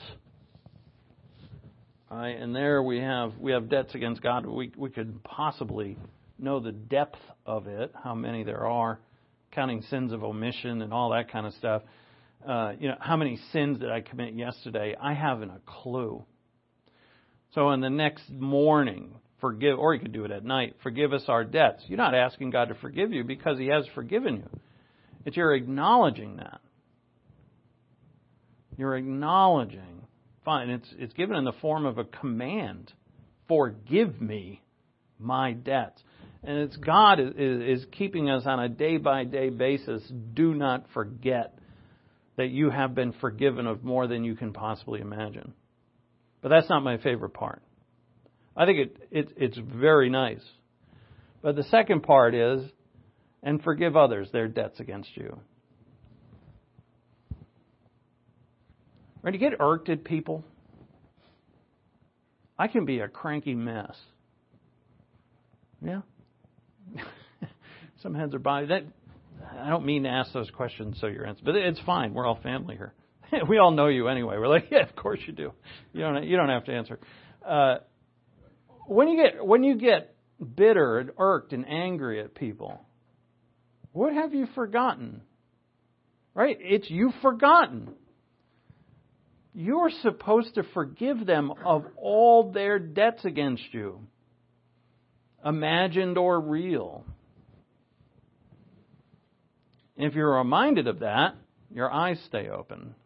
Right? And there we have we have debts against God. We we could possibly know the depth of it, how many there are, counting sins of omission and all that kind of stuff. Uh, you know, how many sins did I commit yesterday? I haven't a clue. So on the next morning, forgive, or you could do it at night, forgive us our debts. You're not asking God to forgive you because He has forgiven you. It's you're acknowledging that. You're acknowledging. Fine, it's it's given in the form of a command. Forgive me my debts. And it's God is, is keeping us on a day-by-day basis. Do not forget that you have been forgiven of more than you can possibly imagine. But that's not my favorite part. I think it, it it's very nice. But the second part is, and forgive others their debts against you. Right? You get irked at people. I can be a cranky mess. Yeah. Some heads are bowed. That I don't mean to ask those questions so you're answering, but it's fine. We're all family here. We all know you anyway. We're like, yeah, of course you do. You don't. You don't have to answer. Uh, when you get when you get bitter and irked and angry at people, what have you forgotten? Right? It's you've forgotten. You're supposed to forgive them of all their debts against you, imagined or real. If you're reminded of that, your eyes stay open.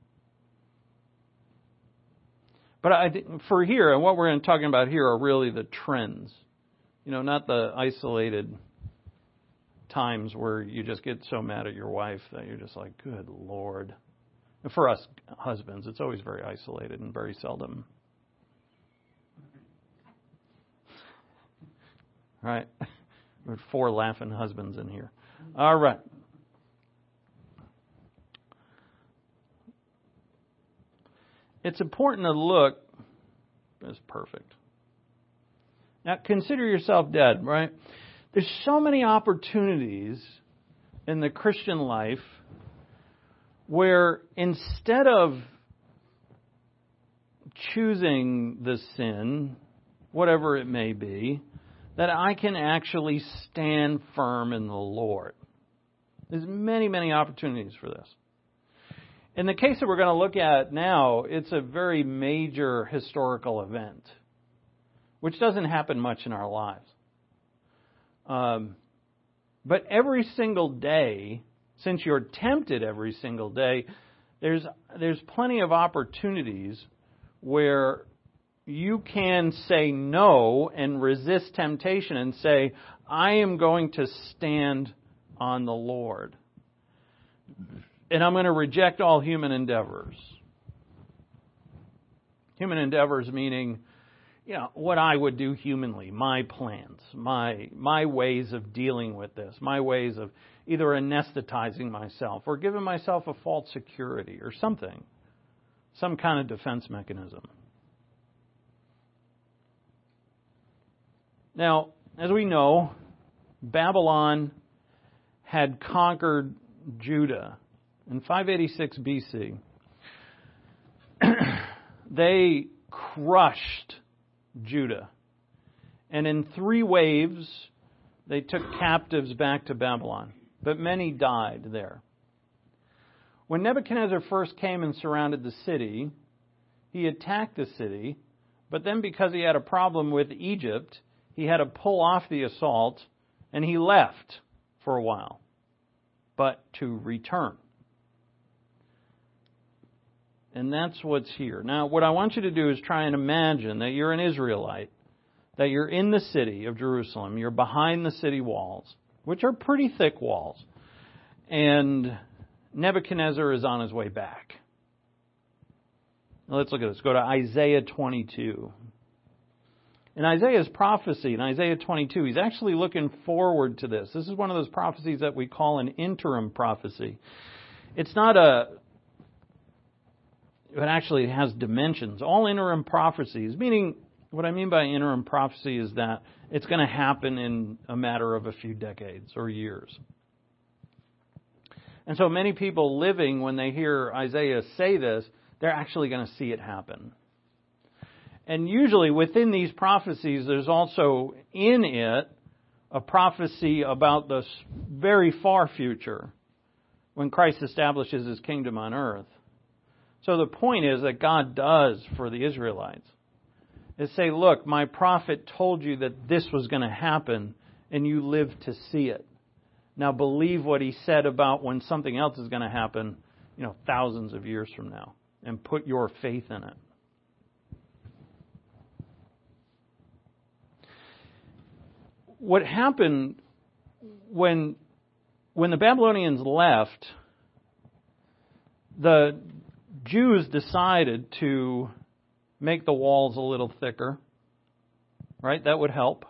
But I, for here, and what we're talking about here are really the trends. You know, not the isolated times where you just get so mad at your wife that you're just like, good Lord. And for us husbands, it's always very isolated and very seldom. Right? There are four laughing husbands in here. All right. It's important to look. That's perfect. Now, consider yourself dead, right? There's so many opportunities in the Christian life where instead of choosing the sin, whatever it may be, that I can actually stand firm in the Lord. There's many, many opportunities for this. In the case that we're going to look at now, it's a very major historical event, which doesn't happen much in our lives. Um, but every single day, since you're tempted every single day, there's there's plenty of opportunities where you can say no and resist temptation and say, I am going to stand on the Lord. And I'm going to reject all human endeavors. Human endeavors meaning, you know, what I would do humanly, my plans, my my ways of dealing with this, my ways of either anesthetizing myself or giving myself a false security or something, some kind of defense mechanism. Now, as we know, Babylon had conquered Judah. In five eighty-six B C, they crushed Judah. And in three waves, they took captives back to Babylon. But many died there. When Nebuchadnezzar first came and surrounded the city, he attacked the city. But then because he had a problem with Egypt, he had to pull off the assault, and he left for a while, but to return. And that's what's here. Now, what I want you to do is try and imagine that you're an Israelite, that you're in the city of Jerusalem, you're behind the city walls, which are pretty thick walls, and Nebuchadnezzar is on his way back. Now, let's look at this. Go to Isaiah twenty-two. In Isaiah's prophecy, in Isaiah twenty-two, he's actually looking forward to this. This is one of those prophecies that we call an interim prophecy. It's not a... It actually has dimensions. All interim prophecies, meaning what I mean by interim prophecy is that it's going to happen in a matter of a few decades or years. And so many people living, when they hear Isaiah say this, they're actually going to see it happen. And usually within these prophecies, there's also in it a prophecy about the very far future when Christ establishes His kingdom on earth. So the point is that God does for the Israelites is say, look, my prophet told you that this was going to happen and you lived to see it. Now believe what he said about when something else is going to happen, you know, thousands of years from now, and put your faith in it. What happened when when the Babylonians left, the Jews decided to make the walls a little thicker, right? That would help.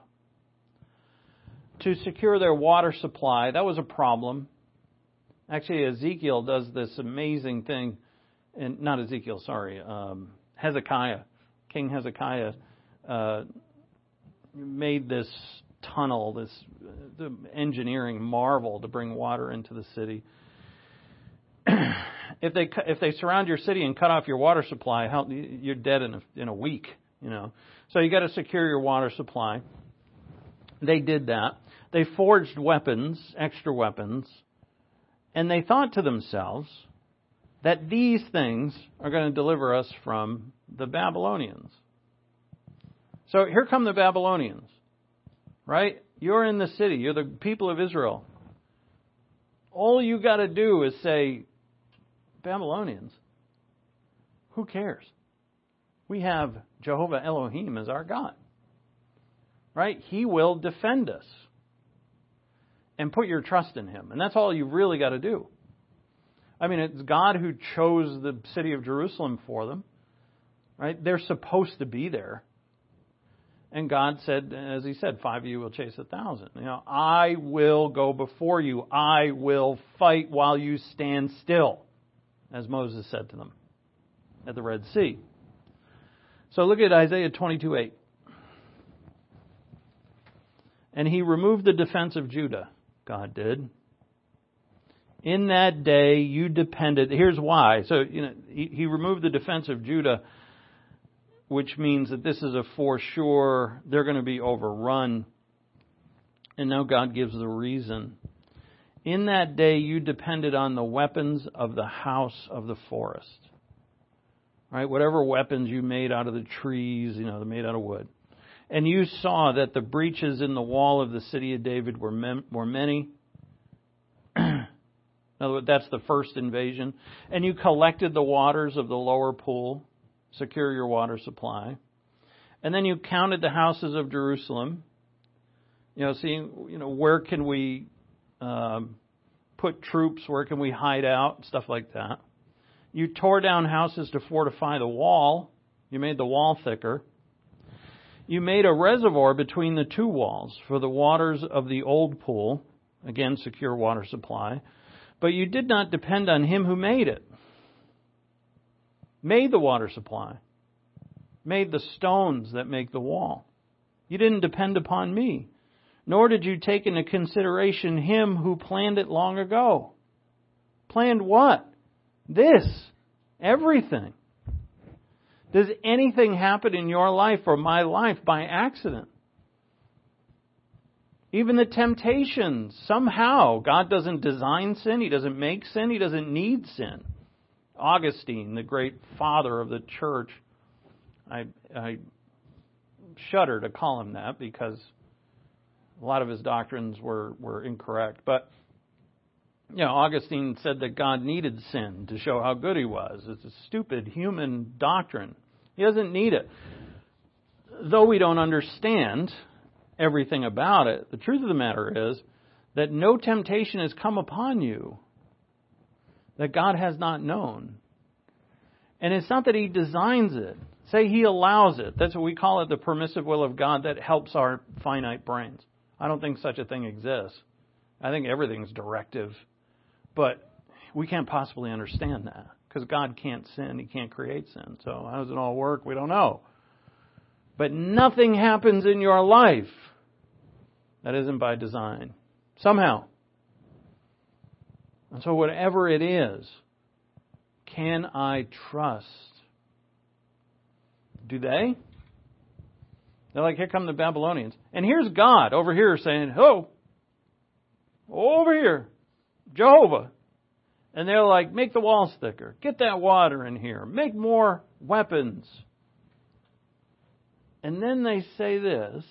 To secure their water supply, that was a problem. Actually, Ezekiel does this amazing thing, and not Ezekiel, sorry, um, Hezekiah, King Hezekiah uh, made this tunnel, this uh, engineering marvel to bring water into the city. If they if they surround your city and cut off your water supply, how, you're dead in a, in a week, you know. So you got to secure your water supply. They did that. They forged weapons, extra weapons, and they thought to themselves that these things are going to deliver us from the Babylonians. So here come the Babylonians, right? You're in the city. You're the people of Israel. All you got to do is say, Babylonians, who cares? We have Jehovah Elohim as our God. Right? He will defend us. And put your trust in Him. And that's all you really got to do. I mean, it's God who chose the city of Jerusalem for them. Right? They're supposed to be there. And God said, as He said, five of you will chase a thousand. You know, I will go before you. I will fight while you stand still, as Moses said to them at the Red Sea. So look at Isaiah twenty-two eight. And He removed the defense of Judah, God did. In that day you depended. Here's why. So, you know, He, he removed the defense of Judah, which means that this is a for sure, they're going to be overrun And now God gives the reason. In that day you depended on the weapons of the house of the forest. Right? Whatever weapons you made out of the trees, you know, they're made out of wood. And you saw that the breaches in the wall of the city of David were mem- were many. In other words, that's the first invasion. And you collected the waters of the lower pool, secure your water supply. And then you counted the houses of Jerusalem. You know, seeing, you know, where can we um, put troops, where can we hide out, stuff like that. You tore down houses to fortify the wall. You made the wall thicker. You made a reservoir between the two walls for the waters of the old pool. Again, secure water supply. But you did not depend on him who made it. Made the water supply. Made the stones that make the wall. You didn't depend upon me. Nor did you take into consideration him who planned it long ago. Planned what? This. Everything. Does anything happen in your life or my life by accident? Even the temptations. Somehow, God doesn't design sin. He doesn't make sin. He doesn't need sin. Augustine, the great father of the church, I, I shudder to call him that because a lot of his doctrines were, were incorrect. But, you know, Augustine said that God needed sin to show how good he was. It's a stupid human doctrine. He doesn't need it. Though we don't understand everything about it, the truth of the matter is that no temptation has come upon you that God has not known. And it's not that He designs it. Say He allows it. That's what we call it, the permissive will of God that helps our finite brains. I don't think such a thing exists. I think everything's directive. But we can't possibly understand that because God can't sin. He can't create sin. So how does it all work? We don't know. But nothing happens in your life that isn't by design. Somehow. And so whatever it is, can I trust? Do they? They're like, here come the Babylonians. And here's God over here saying, oh, over here, Jehovah. And they're like, make the walls thicker. Get that water in here. Make more weapons. And then they say this.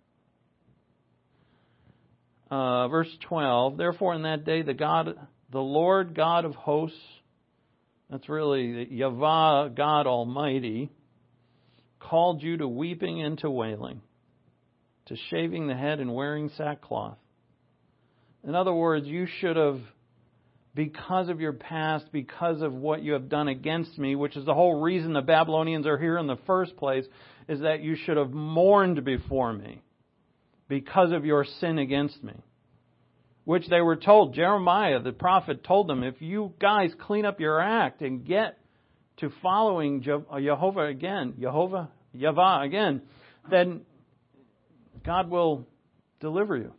Uh, verse twelve, therefore in that day the God, the Lord God of hosts, that's really Yahweh, God Almighty, called you to weeping and to wailing, to shaving the head and wearing sackcloth. In other words, you should have, because of your past, because of what you have done against me, which is the whole reason the Babylonians are here in the first place, is that you should have mourned before me because of your sin against me. Which they were told, Jeremiah, the prophet, told them, if you guys clean up your act and get to following Jehovah again, Jehovah, Yahweh again, then God will deliver you.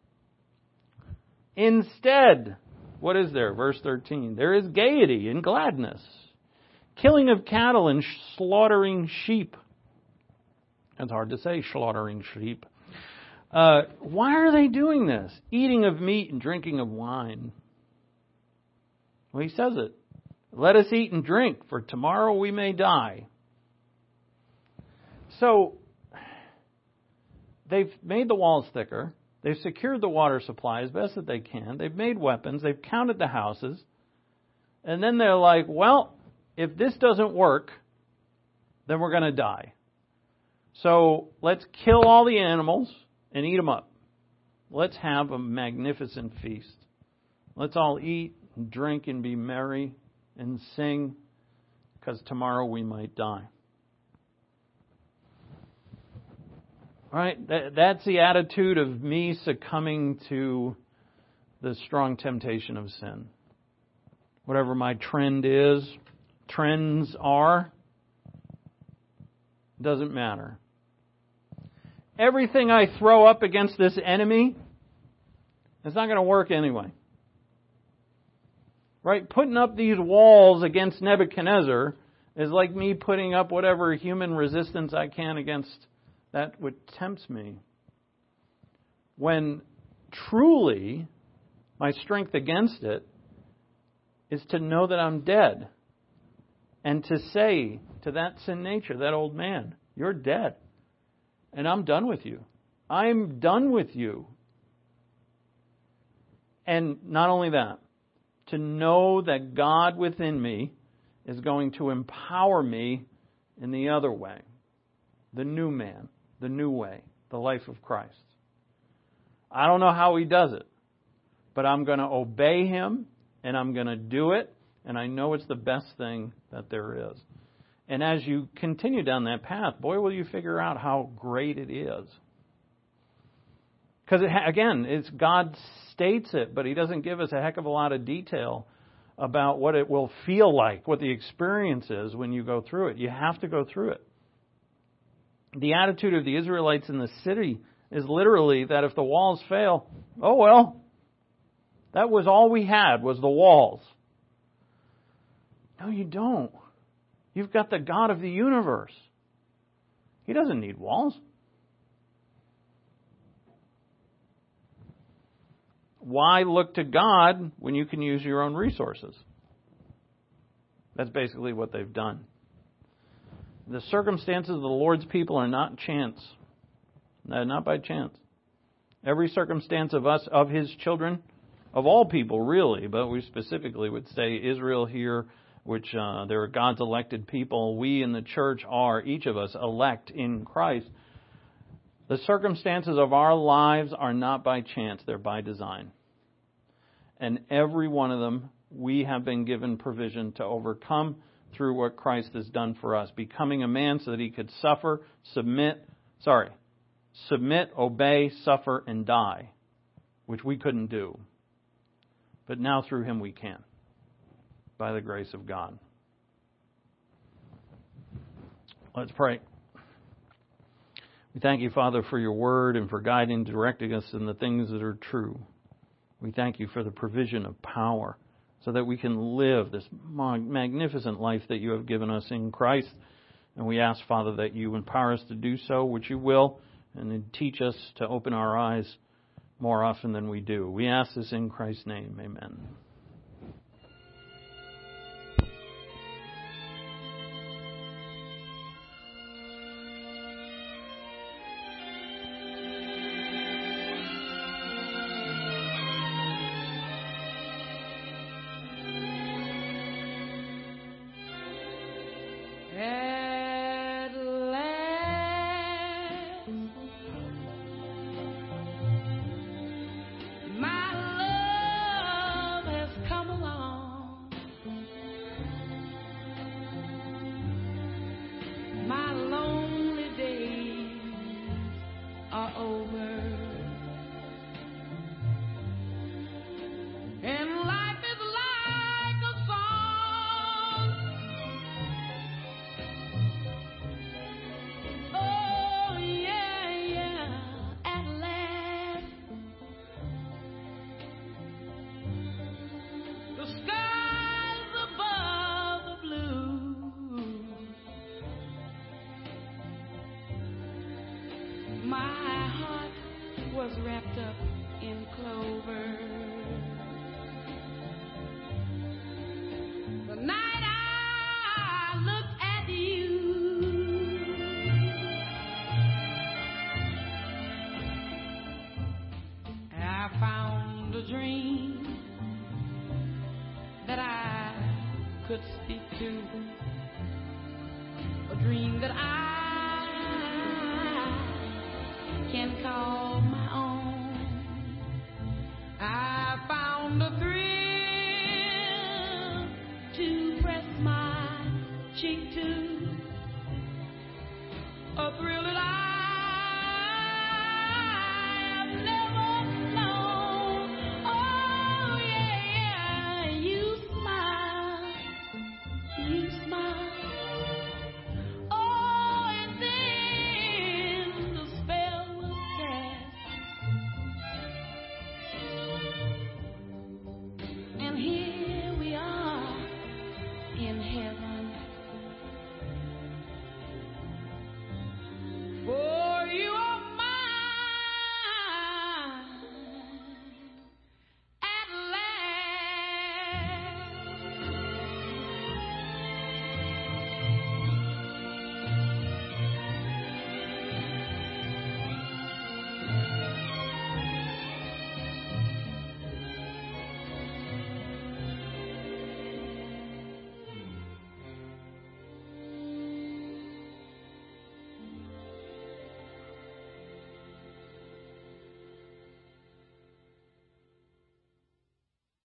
Instead, what is there? Verse thirteen, there is gaiety and gladness, killing of cattle and slaughtering sheep. It's hard to say, slaughtering sheep. Uh, why are they doing this? Eating of meat and drinking of wine. Well, he says it. Let us eat and drink, for tomorrow we may die. So, they've made the walls thicker. They've secured the water supply as best that they can. They've made weapons. They've counted the houses. And then they're like, well, if this doesn't work, then we're going to die. So, let's kill all the animals and eat them up. Let's have a magnificent feast. Let's all eat and drink and be merry and sing, because tomorrow we might die. All right, that, that's the attitude of me succumbing to the strong temptation of sin. Whatever my trend is, trends are, doesn't matter. Everything I throw up against this enemy, it's not going to work anyway. Right? Putting up these walls against Nebuchadnezzar is like me putting up whatever human resistance I can against that which tempts me. When truly, my strength against it is to know that I'm dead. And to say to that sin nature, that old man, you're dead. And I'm done with you. I'm done with you. And not only that, to know that God within me is going to empower me in the other way. The new man, the new way, the life of Christ. I don't know how He does it, but I'm going to obey Him and I'm going to do it, and I know it's the best thing that there is. And as you continue down that path, boy, will you figure out how great it is. Because, it, again, it's God states it, but He doesn't give us a heck of a lot of detail about what it will feel like, what the experience is when you go through it. You have to go through it. The attitude of the Israelites in the city is literally that if the walls fail, oh well, that was all we had was the walls. No, you don't. You've got the God of the universe. He doesn't need walls. Why look to God when you can use your own resources? That's basically what they've done. The circumstances of the Lord's people are not chance. Not by chance. Every circumstance of us, of His children, of all people really, but we specifically would say Israel here, which uh, they're God's elected people. We in the church are, each of us, elect in Christ. The circumstances of our lives are not by chance, they're by design. And every one of them, we have been given provision to overcome through what Christ has done for us, becoming a man so that He could suffer, submit, sorry, submit, obey, suffer, and die, which we couldn't do. But now through Him we can, by the grace of God. Let's pray. We thank You, Father, for Your word and for guiding and directing us in the things that are true. We thank You for the provision of power so that we can live this magnificent life that You have given us in Christ. And we ask, Father, that You empower us to do so, which You will, and then teach us to open our eyes more often than we do. We ask this in Christ's name. Amen. Was wrapped up in clover. The night I looked at you, I found a dream that I could speak to, a dream that I can call my own. I found a thrill to press my cheek to.